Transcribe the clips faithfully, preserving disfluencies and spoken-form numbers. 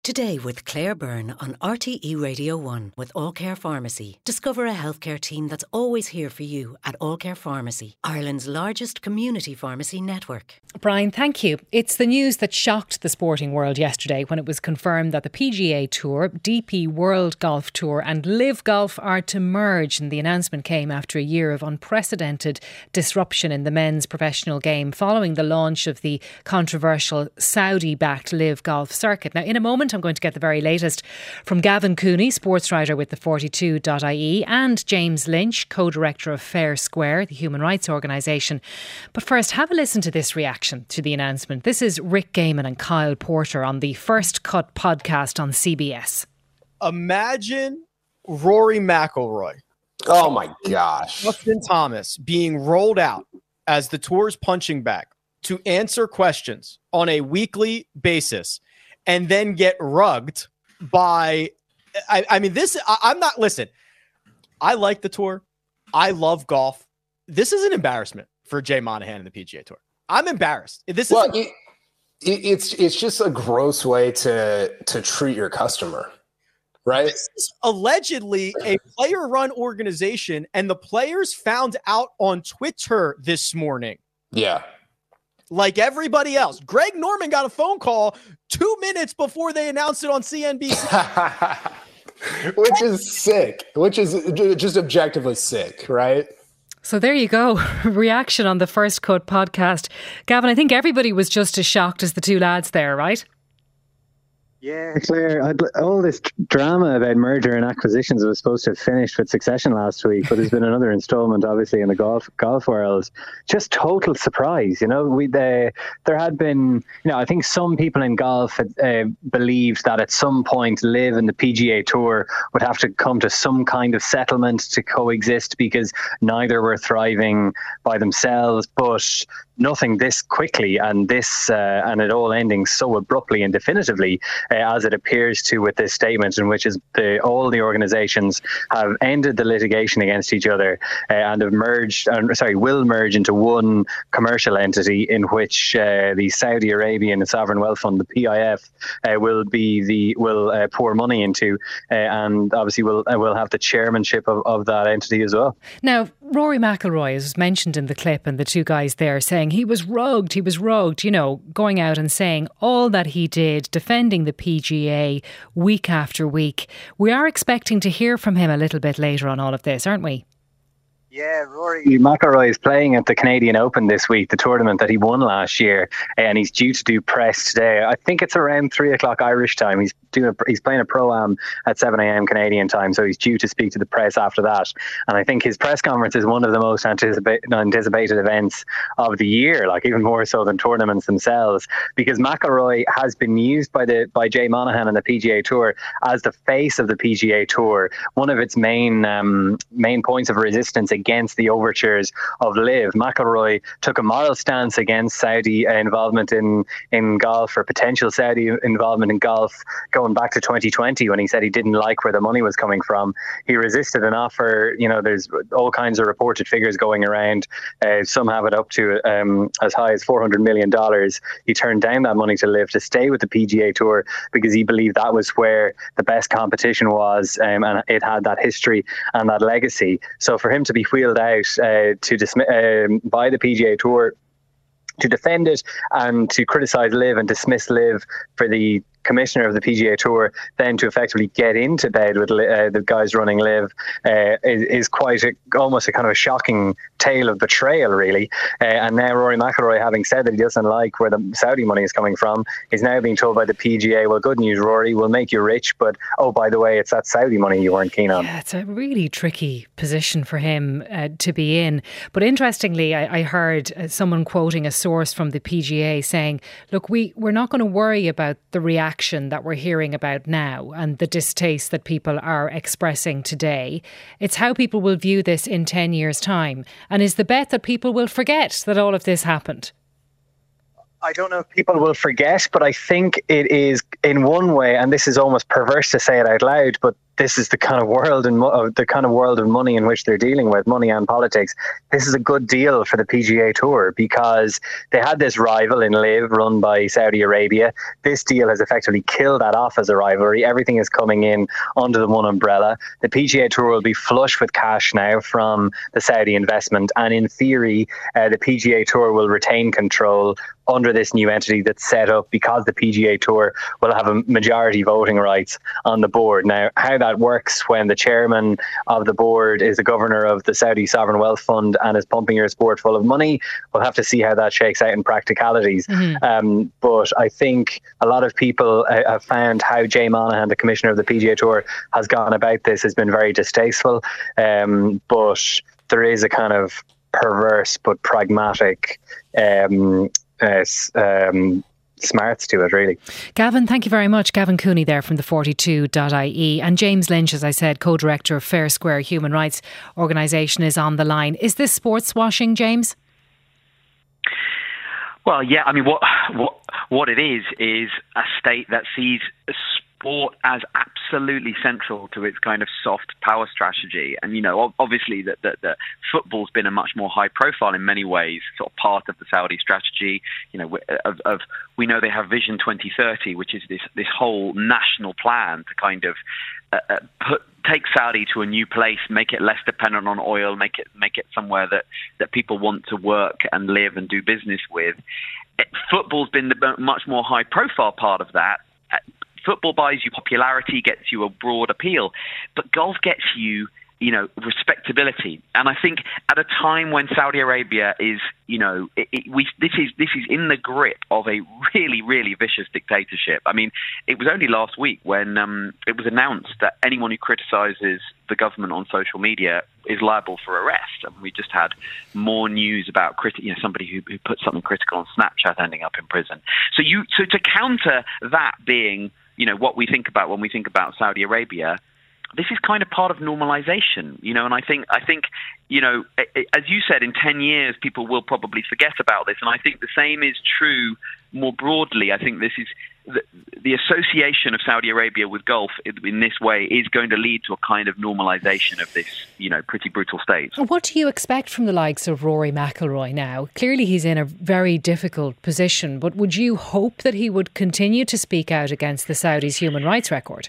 Today with Claire Byrne on R T E Radio one with All Care Pharmacy. Discover a healthcare team that's always here for you at All Care Pharmacy, Ireland's largest community pharmacy network. Brian, thank you. It's the news that shocked the sporting world yesterday when it was confirmed that the P G A Tour, D P World Golf Tour and Live Golf are to merge, and the announcement came after a year of unprecedented disruption in the men's professional game following the launch of the controversial Saudi-backed Live Golf circuit. Now, in a moment, I'm going to get the very latest from Gavin Cooney, sports writer with the forty-two dot I E, and James Lynch, co-director of Fair Square, the human rights organisation. But first, have a listen to this reaction to the announcement. This is Rick Gaiman and Kyle Porter on the First Cut podcast on C B S. Imagine Rory McIlroy. Oh my gosh. Justin Thomas being rolled out as the tour's punching bag to answer questions on a weekly basis, and then get rugged by, I, I mean, this, I, I'm not, listen, I like the tour. I love golf. This is an embarrassment for Jay Monahan and the P G A Tour. I'm embarrassed. This is well, it, it, it's it's just a gross way to to treat your customer, right? This is allegedly a player-run organization, and the players found out on Twitter this morning. Yeah. Like everybody else. Greg Norman got a phone call two minutes before they announced it on C N B C. Which is sick. Which is just objectively sick, right? So there you go. Reaction on the First Cut podcast. Gavin, I think everybody was just as shocked as the two lads there, right? Yeah, Claire, I'd, all this drama about merger and acquisitions was supposed to have finished with Succession last week, but there's been another instalment, obviously, in the golf golf world. Just total surprise, you know. We they, there had been, you know, I think some people in golf had uh, believed that at some point Liv and the P G A Tour would have to come to some kind of settlement to coexist because neither were thriving by themselves, but nothing this quickly and this uh, and it all ending so abruptly and definitively uh, as it appears to with this statement, in which is the, all the organisations have ended the litigation against each other uh, and have merged, uh, sorry, will merge into one commercial entity in which uh, the Saudi Arabian Sovereign Wealth Fund, the P I F, uh, will be the will uh, pour money into, uh, and obviously will uh, will have the chairmanship of, of that entity as well. Now, Rory McIlroy is mentioned in the clip, and the two guys there saying he was rugged, he was rugged, you know, going out and saying all that he did, defending the P G A week after week. We are expecting to hear from him a little bit later on all of this, aren't we? Yeah, Rory McIlroy is playing at the Canadian Open this week, the tournament that he won last year, and he's due to do press today. I think it's around three o'clock Irish time. He's doing a, he's playing a pro-am at seven a.m. Canadian time, so he's due to speak to the press after that. And I think his press conference is one of the most anticipated, anticipated events of the year, like even more so than tournaments themselves, because McIlroy has been used by the by Jay Monahan and the P G A Tour as the face of the P G A Tour. One of its main um, main points of resistance against the overtures of Liv. McIlroy took a moral stance against Saudi involvement in, in golf, or potential Saudi involvement in golf, going back to twenty twenty when he said he didn't like where the money was coming from. He resisted an offer. You know, there's all kinds of reported figures going around. Uh, some have it up to um, as high as four hundred million dollars. He turned down that money to Liv to stay with the P G A Tour because he believed that was where the best competition was, um, and it had that history and that legacy. So for him to be wheeled out uh, to dismiss um, by the P G A Tour to defend it and to criticise Liv and dismiss Liv for the commissioner of the P G A Tour, then to effectively get into bed with uh, the guys running Liv uh, is, is quite a, almost a kind of a shocking tale of betrayal, really. Uh, and now Rory McIlroy, having said that he doesn't like where the Saudi money is coming from, is now being told by the P G A, well, good news, Rory, we'll make you rich, but oh, by the way, it's that Saudi money you weren't keen on. Yeah, it's a really tricky position for him uh, to be in. But interestingly, I, I heard uh, someone quoting a source from the P G A saying, look, we, we're not going to worry about the reaction that we're hearing about now and the distaste that people are expressing today. It's how people will view this in ten years' time. And is the bet that people will forget that all of this happened? I don't know if people will forget, but I think it is in one way, and this is almost perverse to say it out loud, but this is the kind of world and mo- the kind of world of money in which they're dealing with, money and politics. This is a good deal for the P G A Tour because they had this rival in Liv run by Saudi Arabia. This deal has effectively killed that off as a rivalry. Everything is coming in under the one umbrella. The P G A Tour will be flush with cash now from the Saudi investment, and in theory, uh, the P G A Tour will retain control under this new entity that's set up because the P G A Tour will have a majority voting rights on the board. Now, how that works when the chairman of the board is the governor of the Saudi Sovereign Wealth Fund and is pumping your sport full of money, we'll have to see how that shakes out in practicalities. Mm-hmm. Um, but I think a lot of people uh, have found how Jay Monahan, the commissioner of the P G A Tour, has gone about this has been very distasteful. Um, but there is a kind of perverse but pragmatic um Uh, um, smarts to it, really. Gavin, thank you very much. Gavin Cooney there from the forty-two dot I E. And James Lynch, as I said, co-director of Fair Square Human Rights Organisation, is on the line. Is this sports washing, James? Well, yeah, I mean, what what what it is, is a state that sees sport as absolutely central to its kind of soft power strategy. And, you know, obviously that the, the football's been a much more high profile in many ways, sort of part of the Saudi strategy. You know, of, of we know they have Vision twenty thirty, which is this, this whole national plan to kind of uh, uh, put take Saudi to a new place, make it less dependent on oil, make it make it somewhere that, that people want to work and live and do business with. It, football's been the much more high profile part of that. Football buys you popularity, gets you a broad appeal, but golf gets you, you know, respectability. And I think at a time when Saudi Arabia is, you know, it, it, we this is this is in the grip of a really, really vicious dictatorship. I mean, it was only last week when um, it was announced that anyone who criticises the government on social media is liable for arrest. And we just had more news about criti- you know, somebody who, who put something critical on Snapchat ending up in prison. So you so to counter that being, you know, what we think about when we think about Saudi Arabia, this is kind of part of normalization, you know, and I think, I think, you know, as you said, in ten years, people will probably forget about this. And I think the same is true more broadly. I think this is the, the association of Saudi Arabia with golf in this way is going to lead to a kind of normalization of this, you know, pretty brutal state. What do you expect from the likes of Rory McIlroy now? Clearly he's in a very difficult position, but would you hope that he would continue to speak out against the Saudis' human rights record?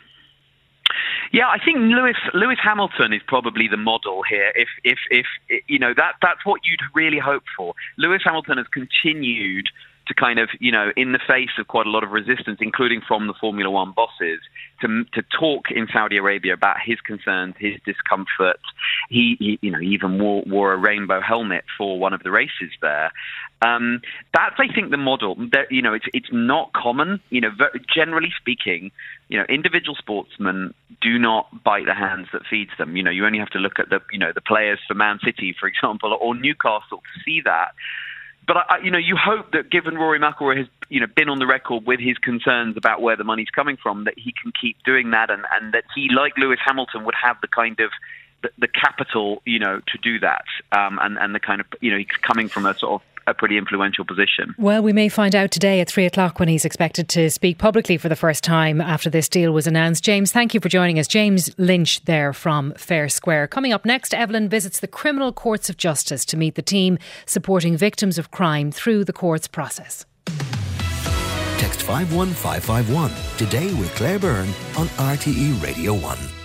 Yeah, I think Lewis Lewis Hamilton is probably the model here. If if if you know that that's what you'd really hope for. Lewis Hamilton has continued to kind of, you know, in the face of quite a lot of resistance, including from the Formula One bosses, to to talk in Saudi Arabia about his concerns, his discomfort. He, he you know, he even wore, wore a rainbow helmet for one of the races there. Um, that's, I think, the model. That, you know, it's it's not common. You know, generally speaking, you know, individual sportsmen do not bite the hands that feeds them. You know, you only have to look at the, you know, the players for Man City, for example, or Newcastle to see that. But, I, you know, you hope that given Rory McIlroy has, you know, been on the record with his concerns about where the money's coming from, that he can keep doing that, and, and that he, like Lewis Hamilton, would have the kind of the, the capital, you know, to do that, um, and, and the kind of, you know, he's coming from a sort of a pretty influential position. Well, we may find out today at three o'clock when he's expected to speak publicly for the first time after this deal was announced. James, thank you for joining us. James Lynch there from Fair Square. Coming up next, Evelyn visits the criminal courts of justice to meet the team supporting victims of crime through the courts process. Text five one five five one today with Claire Byrne on R T E Radio one.